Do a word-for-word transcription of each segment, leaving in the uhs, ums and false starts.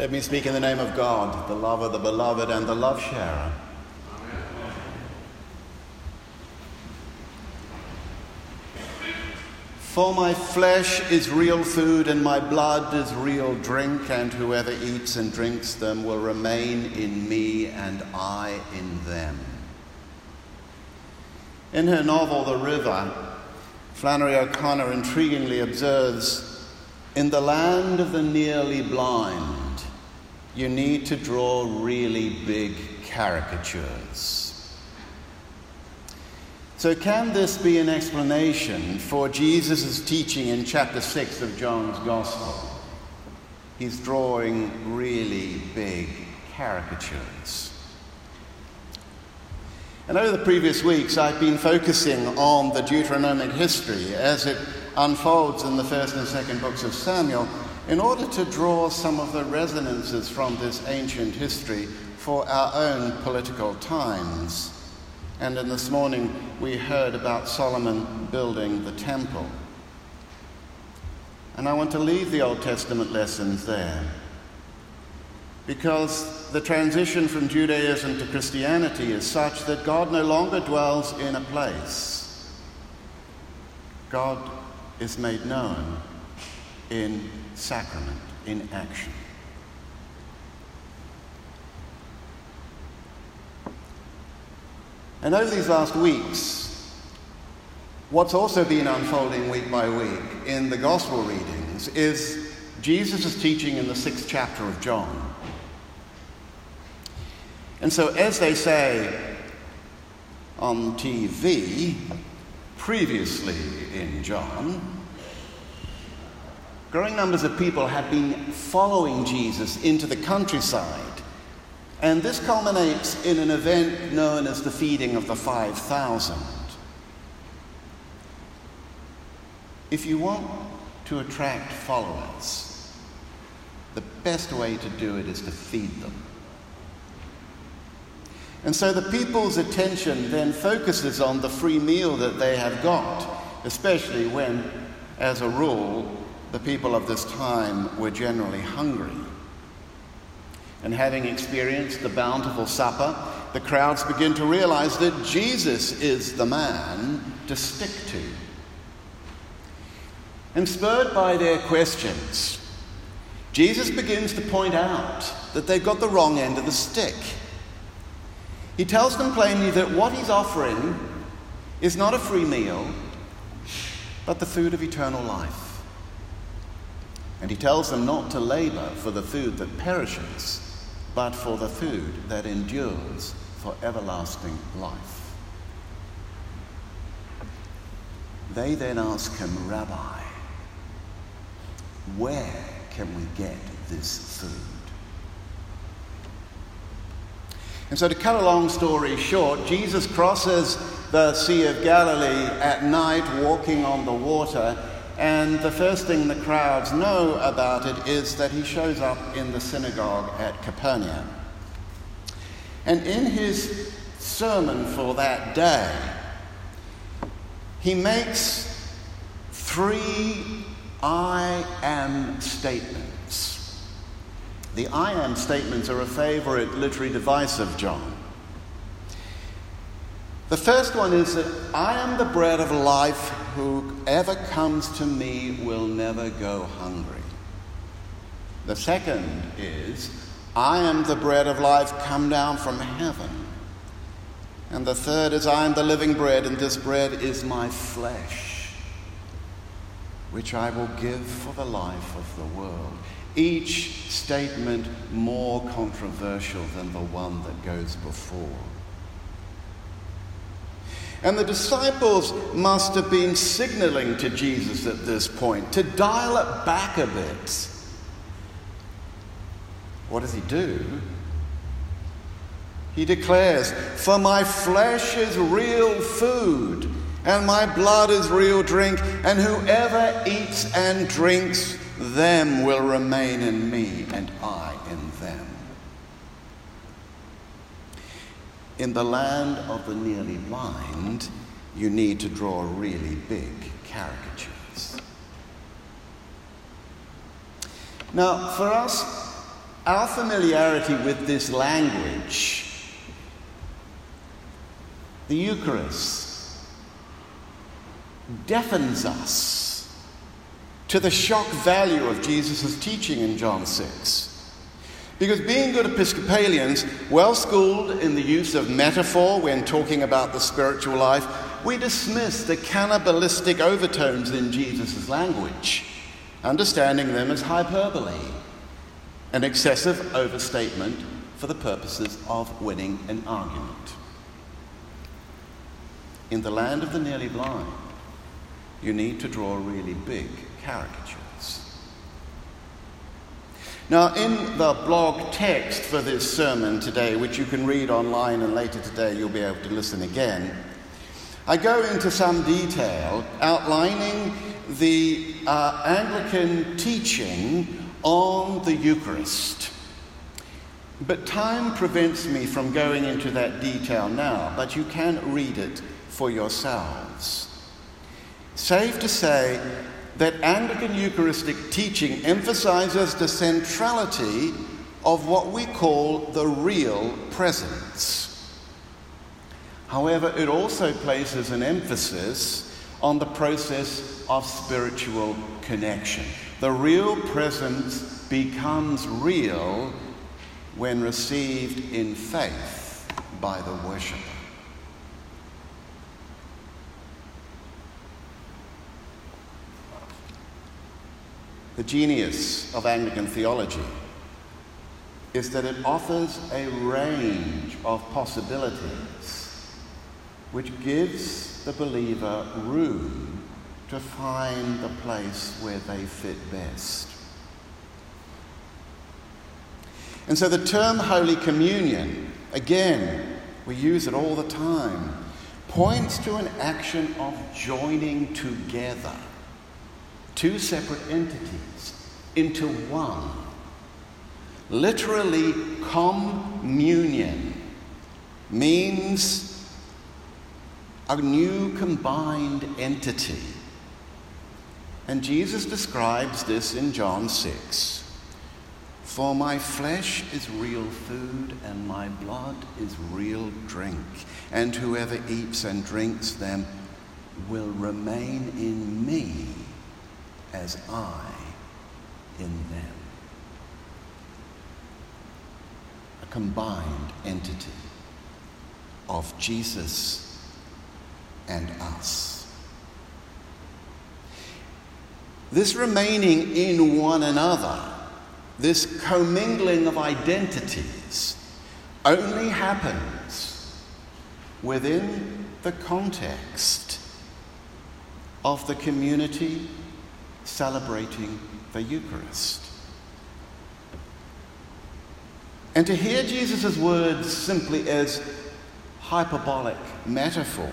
Let me speak in the name of God, the lover, the beloved, and the love sharer. Amen. For my flesh is real food and my blood is real drink, and whoever eats and drinks them will remain in me and I in them. In her novel, The River, Flannery O'Connor intriguingly observes, in the land of the nearly blind, you need to draw really big caricatures. So can this be an explanation for Jesus' teaching in chapter six of John's Gospel? He's drawing really big caricatures. And over the previous weeks, I've been focusing on the Deuteronomic history as it unfolds in the first and second books of Samuel, in order to draw some of the resonances from this ancient history for our own political times. And in this morning, we heard about Solomon building the temple. And I want to leave the Old Testament lessons there, because the transition from Judaism to Christianity is such that God no longer dwells in a place. God is made known in sacrament, in action. And over these last weeks, what's also been unfolding week by week in the gospel readings is Jesus' teaching in the sixth chapter of John. And so, as they say on T V, previously in John, growing numbers of people have been following Jesus into the countryside. And this culminates in an event known as the feeding of the five thousand. If you want to attract followers, the best way to do it is to feed them. And so the people's attention then focuses on the free meal that they have got, especially when, as a rule, the people of this time were generally hungry. And having experienced the bountiful supper, the crowds begin to realize that Jesus is the man to stick to. And spurred by their questions, Jesus begins to point out that they've got the wrong end of the stick. He tells them plainly that what he's offering is not a free meal, but the food of eternal life. And he tells them not to labor for the food that perishes, but for the food that endures for everlasting life. They then ask him, Rabbi, where can we get this food? And so to cut a long story short, Jesus crosses the Sea of Galilee at night, walking on the water, and the first thing the crowds know about it is that he shows up in the synagogue at Capernaum. And in his sermon for that day, he makes three I am statements. The I am statements are a favorite literary device of John. The first one is that I am the bread of life. Whoever comes to me will never go hungry. The second is, I am the bread of life come down from heaven. And the third is, I am the living bread, and this bread is my flesh, which I will give for the life of the world. Each statement more controversial than the one that goes before. And the disciples must have been signaling to Jesus at this point to dial it back a bit. What does he do? He declares, for my flesh is real food, and my blood is real drink, and whoever eats and drinks them will remain in me, and I in them. In the land of the nearly blind, you need to draw really big caricatures. Now, for us, Our familiarity with this language, the Eucharist, deafens us to the shock value of Jesus' teaching in John six. Because being good Episcopalians, well-schooled in the use of metaphor when talking about the spiritual life, we dismiss the cannibalistic overtones in Jesus' language, understanding them as hyperbole, an excessive overstatement for the purposes of winning an argument. In the land of the nearly blind, you need to draw really big caricatures. Now, in the blog text for this sermon today, which you can read online, and later today you'll be able to listen again, I go into some detail outlining the uh, Anglican teaching on the Eucharist. But time prevents me from going into that detail now, but you can read it for yourselves. Safe to say that Anglican Eucharistic teaching emphasizes the centrality of what we call the real presence. However, it also places an emphasis on the process of spiritual connection. The real presence becomes real when received in faith by the worshipper. The genius of Anglican theology is that it offers a range of possibilities which gives the believer room to find the place where they fit best. And so the term Holy Communion, again, we use it all the time, points to an action of joining together two separate entities into one. Literally, communion means a new combined entity. And Jesus describes this in John six. For my flesh is real food, and my blood is real drink. And whoever eats and drinks them will remain in me, as I in them. A combined entity of Jesus and us. This remaining in one another, this commingling of identities, only happens within the context of the community celebrating the Eucharist. And to hear Jesus' words simply as hyperbolic metaphor,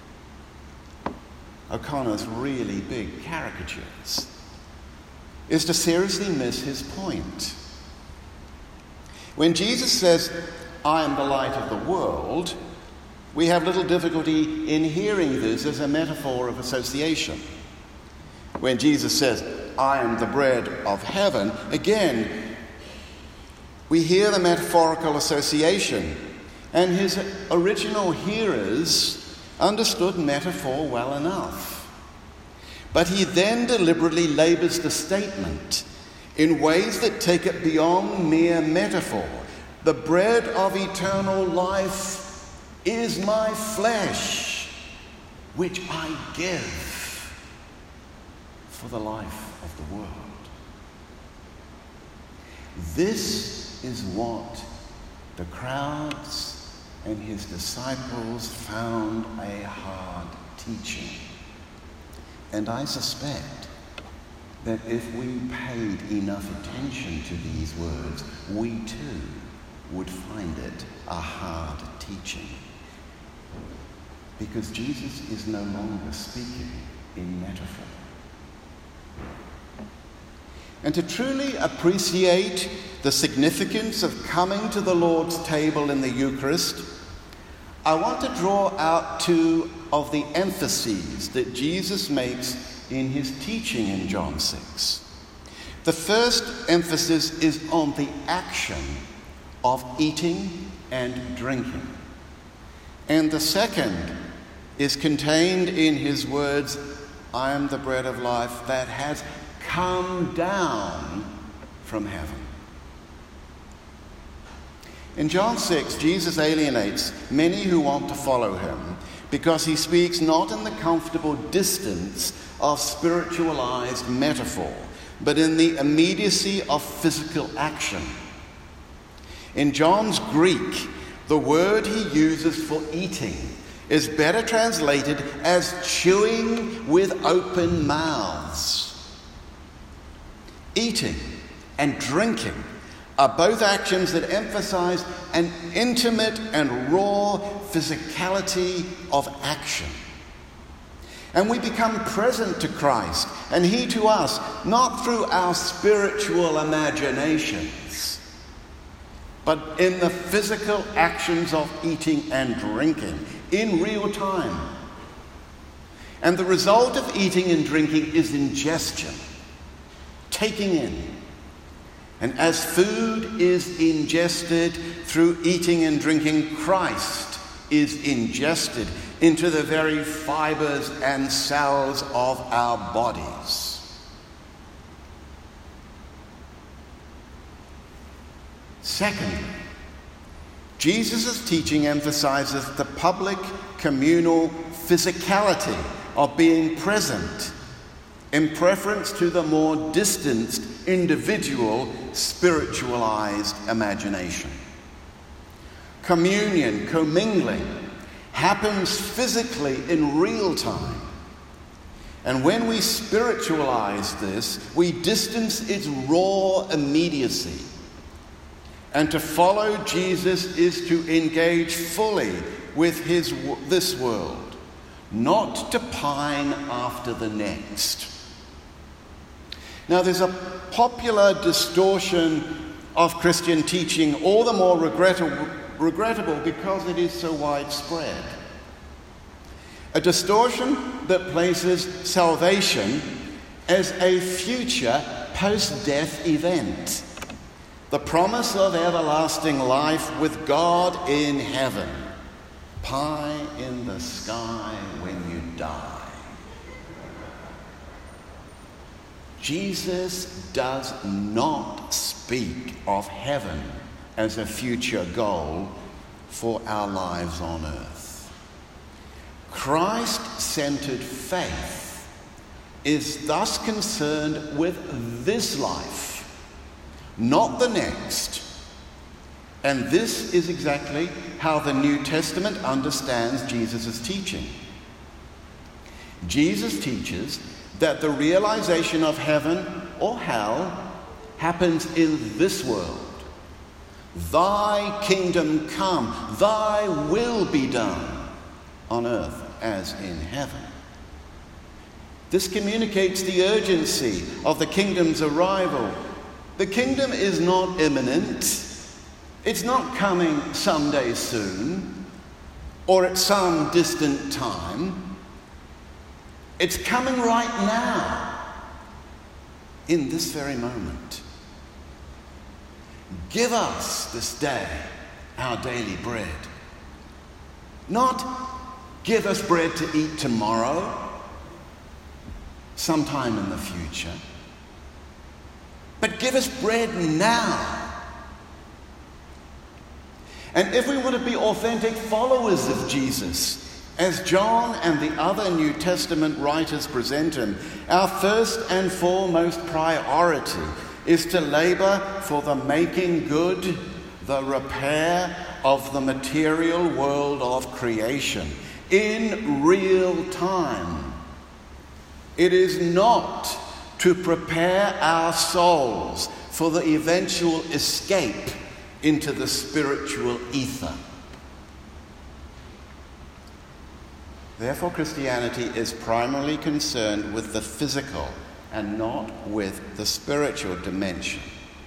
O'Connor's really big caricatures, is to seriously miss his point. When Jesus says, I am the light of the world, we have little difficulty in hearing this as a metaphor of association. When Jesus says, I am the bread of heaven, again, we hear the metaphorical association, and his original hearers understood metaphor well enough. But he then deliberately labors the statement in ways that take it beyond mere metaphor. The bread of eternal life is my flesh, which I give for the life of the world. This is what the crowds and his disciples found a hard teaching. And I suspect that if we paid enough attention to these words, we too would find it a hard teaching. Because Jesus is no longer speaking in metaphor. And to truly appreciate the significance of coming to the Lord's table in the Eucharist, I want to draw out two of the emphases that Jesus makes in his teaching in John six. The first emphasis is on the action of eating and drinking. And the second is contained in his words, I am the bread of life that has come down from heaven. In John six, Jesus alienates many who want to follow him because he speaks not in the comfortable distance of spiritualized metaphor, but in the immediacy of physical action. In John's Greek, the word he uses for eating is better translated as chewing with open mouths. Eating and drinking are both actions that emphasize an intimate and raw physicality of action. And we become present to Christ and he to us, not through our spiritual imaginations, but in the physical actions of eating and drinking in real time. And the result of eating and drinking is ingestion, taking in. And as food is ingested through eating and drinking, Christ is ingested into the very fibers and cells of our bodies. Secondly, Jesus' teaching emphasizes the public, communal physicality of being present in preference to the more distanced, individual, spiritualized imagination. Communion, commingling, happens physically in real time. And when we spiritualize this, we distance its raw immediacy. And to follow Jesus is to engage fully with his this world, not to pine after the next. Now, there's a popular distortion of Christian teaching, all the more regrettable, regrettable because it is so widespread. A distortion that places salvation as a future post-death event. The promise of everlasting life with God in heaven. Pie in the sky when you die. Jesus does not speak of heaven as a future goal for our lives on earth. Christ-centered faith is thus concerned with this life, not the next. And this is exactly how the New Testament understands Jesus' teaching. Jesus teaches that the realization of heaven or hell happens in this world. Thy kingdom come, thy will be done on earth as in heaven. This communicates the urgency of the kingdom's arrival. The kingdom is not imminent. It's not coming someday soon or at some distant time. It's coming right now, in this very moment. Give us this day our daily bread. Not give us bread to eat tomorrow, sometime in the future. But give us bread now. And if we want to be authentic followers of Jesus, as John and the other New Testament writers present him, our first and foremost priority is to labor for the making good, the repair of the material world of creation in real time. It is not to prepare our souls for the eventual escape into the spiritual ether. Therefore, Christianity is primarily concerned with the physical and not with the spiritual dimension.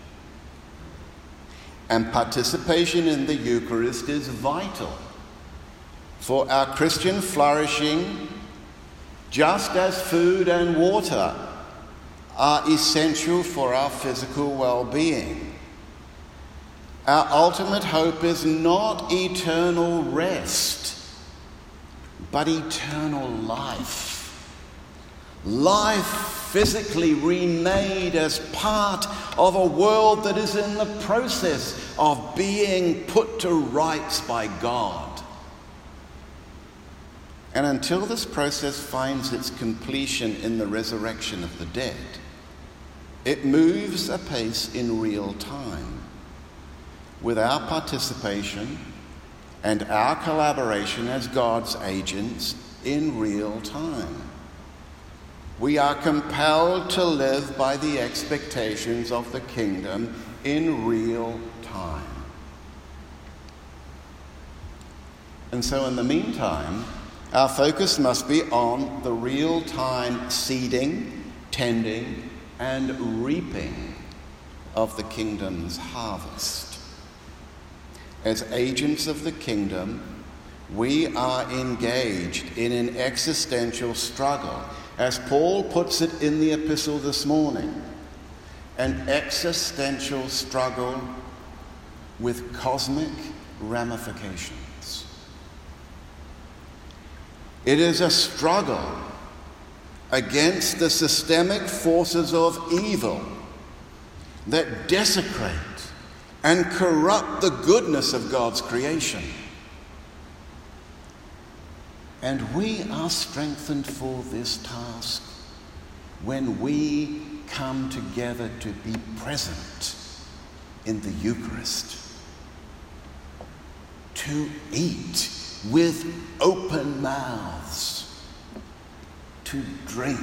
And participation in the Eucharist is vital for our Christian flourishing, just as food and water are essential for our physical well-being. Our ultimate hope is not eternal rest, but eternal life. Life physically remade as part of a world that is in the process of being put to rights by God. And until this process finds its completion in the resurrection of the dead, it moves apace in real time, with our participation and our collaboration as God's agents in real time. We are compelled to live by the expectations of the kingdom in real time. And so in the meantime, our focus must be on the real-time seeding, tending, and reaping of the kingdom's harvest. As agents of the kingdom, we are engaged in an existential struggle, as Paul puts it in the epistle this morning, an existential struggle with cosmic ramifications. It is a struggle against the systemic forces of evil that desecrate and corrupt the goodness of God's creation. And we are strengthened for this task when we come together to be present in the Eucharist, to eat with open mouths, to drink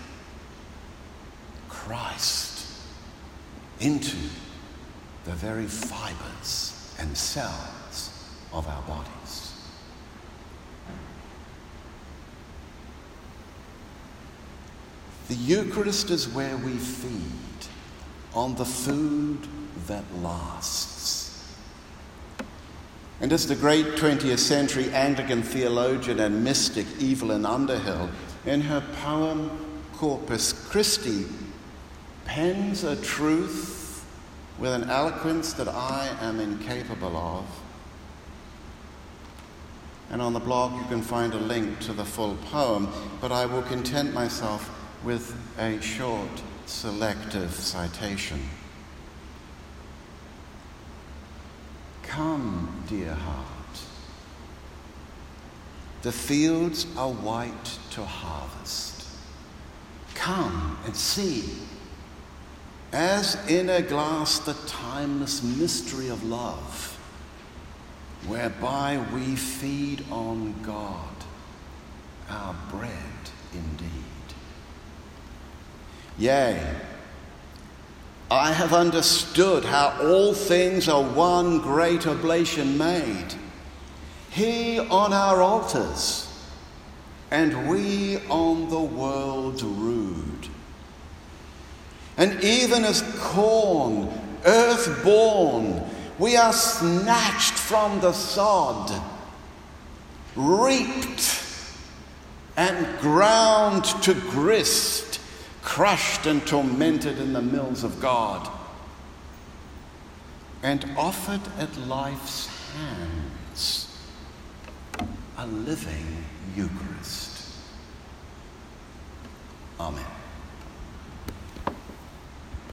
Christ into the very fibers and cells of our bodies. The Eucharist is where we feed on the food that lasts. And as the great twentieth century Anglican theologian and mystic Evelyn Underhill, in her poem Corpus Christi, pens a truth with an eloquence that I am incapable of. And on the blog you can find a link to the full poem, but I will content myself with a short, selective citation. Come, dear heart, the fields are white to harvest. Come and see, as in a glass, the timeless mystery of love, whereby we feed on God, our bread indeed. Yea, I have understood how all things are one great oblation made, he on our altars, and we on the world's rood. And even as corn, earth-born, we are snatched from the sod, reaped and ground to grist, crushed and tormented in the mills of God, and offered at life's hands, a living Eucharist. Amen.